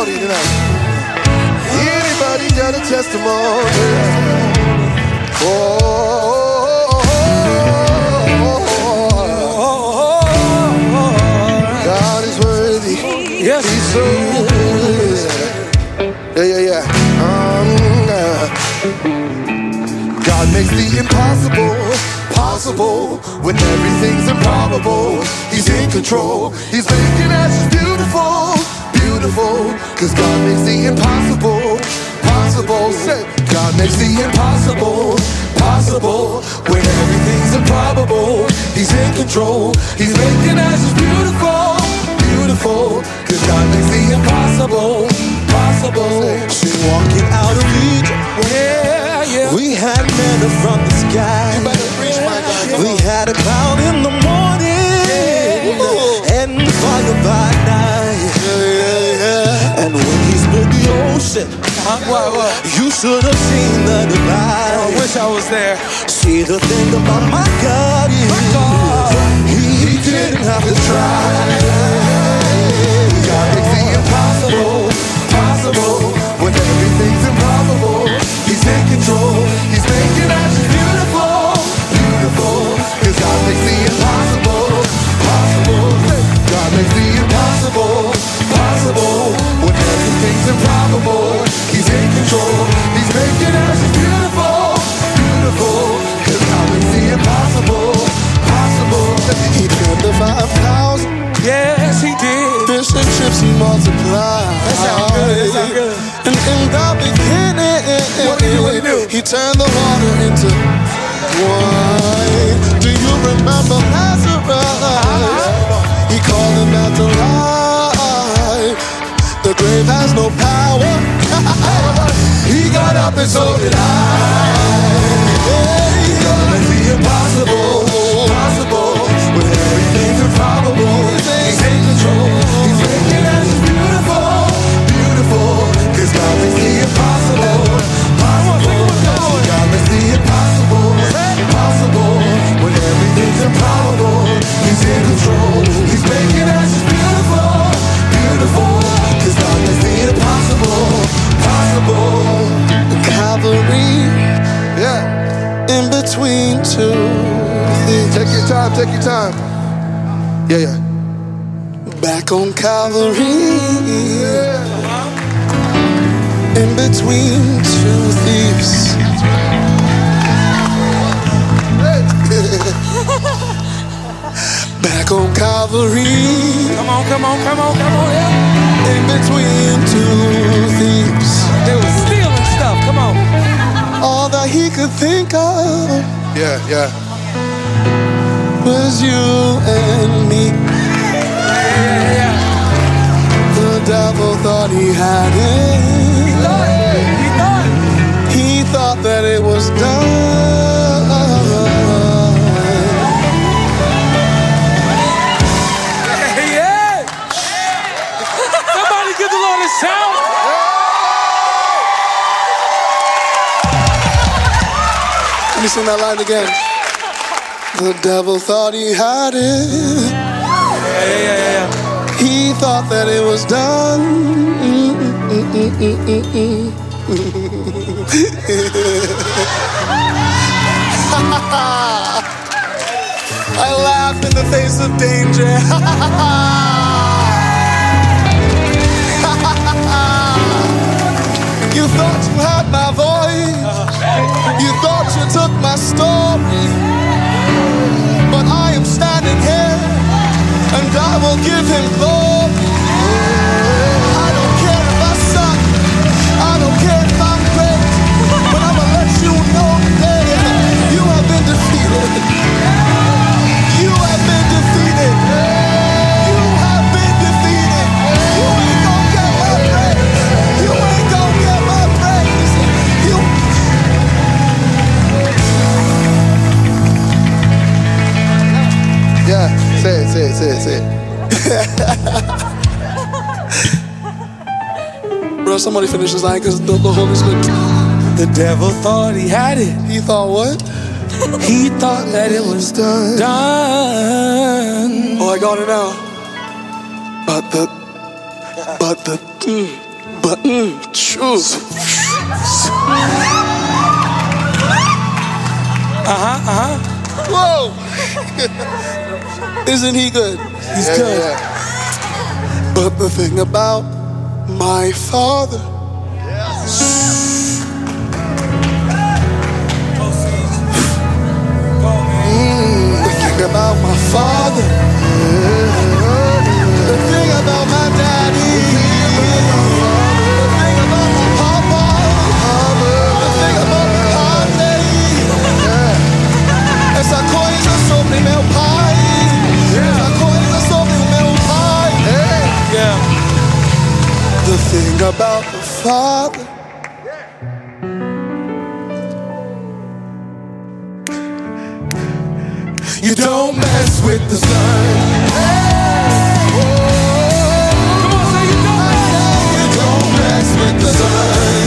testimony tonight? Anybody got a testimony? God is worthy. Yes, He's so good. Yeah. God makes the impossible possible when everything's improbable. He's in control. He's making ashes beautiful, beautiful. Cause God makes the impossible possible. Say, God makes the impossible possible when everything's improbable. He's in control. He's making ashes beautiful, beautiful. Cause God makes the impossible possible. She walking out of Egypt. yeah. We had manna from the sky. You better preach, my God. We had a cloud in the morning and fire by night. And when he split the ocean, you should have seen the divide. I wish I was there. See, the thing about my God is he didn't have to try. God makes the impossible possible when everything's improbable. He's in control. He's making ashes beautiful, beautiful. Cause God makes the impossible possible. God makes the impossible possible when everything's improbable. He's in control. He's making ashes beautiful, beautiful. Cause God makes the impossible possible. He turned the 5,000. Yes, he did. Fish and chips he multiplied. That sound good. That sound good. And in the beginning, What did he do? he turned the water into wine. Do you remember Lazarus? He called him back to life. The grave has no power. He got up and so did I. God makes the impossible possible when everything's improbable. He's in control. He's making ashes beautiful, beautiful. Cause God makes the impossible possible. God makes the impossible possible when everything's improbable. He's in control. He's making ashes beautiful, beautiful. Cause God makes the impossible possible. Calvary, Yeah. in between two thieves. Take your time, take your time. Yeah. Back on Calvary, in between two thieves. Back on Calvary, Come on, yeah. in between two thieves. They were stealing stuff. Come on. All that he could think of Yeah. was you and me. Yeah. The devil thought he had it. He thought that it was done. Yeah. Somebody give the Lord a shout. Let me sing that line again. The devil thought he had it. Yeah. He thought that it was done. I laugh in the face of danger. You thought you had my voice. You thought you took my story. But I am standing here, and God will give him glory. I don't care if I suck. I don't care if I'm great. But I'ma let you know today, you have been defeated. You have been defeated. You have been defeated. You ain't gonna get my praise. You ain't gonna get my praise. You. Yeah. Say it. Bro, somebody finish this line because the Holy Spirit. The devil thought he had it. He thought what? He thought that it was done. Oh, I got it now. But the But true. Whoa. Isn't he good? He's good. But the thing about my Father, the thing about my Father, the thing about my Daddy, the thing about my Papa, the thing about my Padre. Essa coisa sobre meu pai, essa coisa sobre o meu pai. Yeah. The thing about the Father, you don't mess with the Son. Come on, say you You don't mess with the Son.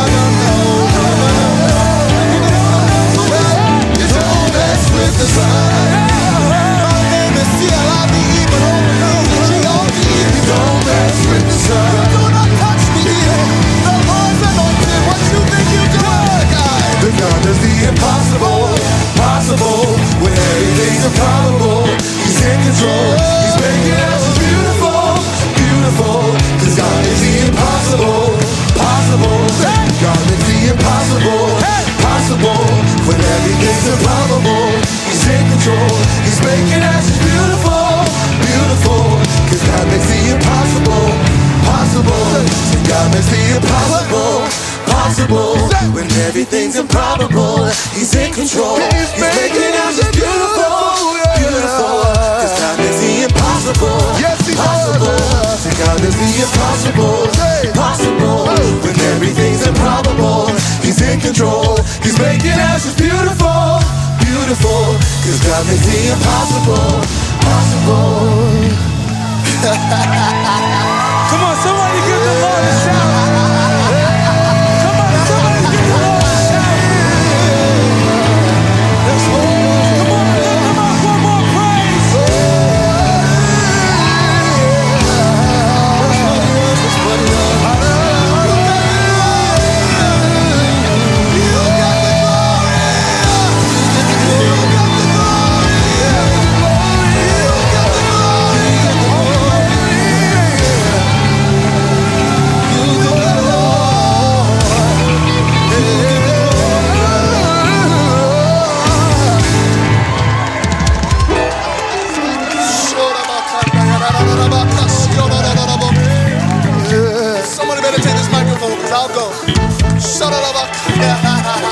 You don't mess with the Son. My name is CLIB, but only G-O-D. You don't mess with the Son. Do not touch me. The Lord's anointed. What you think you doing, guys? The God does the impossible, possible. When everything's improbable, He's in control. He's making us beautiful, beautiful. 'Cause God is the impossible, possible. God is the impossible, possible. When everything's improbable, He's in control. He's making us beautiful, beautiful. 'Cause God makes the impossible, possible. God makes the impossible possible. When everything's improbable, He's in control. He's making us beautiful, beautiful. 'Cause God makes the impossible possible. God is the impossible possible. When everything's improbable, He's in control. He's making us beautiful, beautiful. 'Cause God makes the impossible possible. Come on, somebody give the Lord a shout. Come on, somebody give the Lord a shout. Come on, lift him up, one more praise. Somebody better take this microphone, 'cause I'll go. Shut up.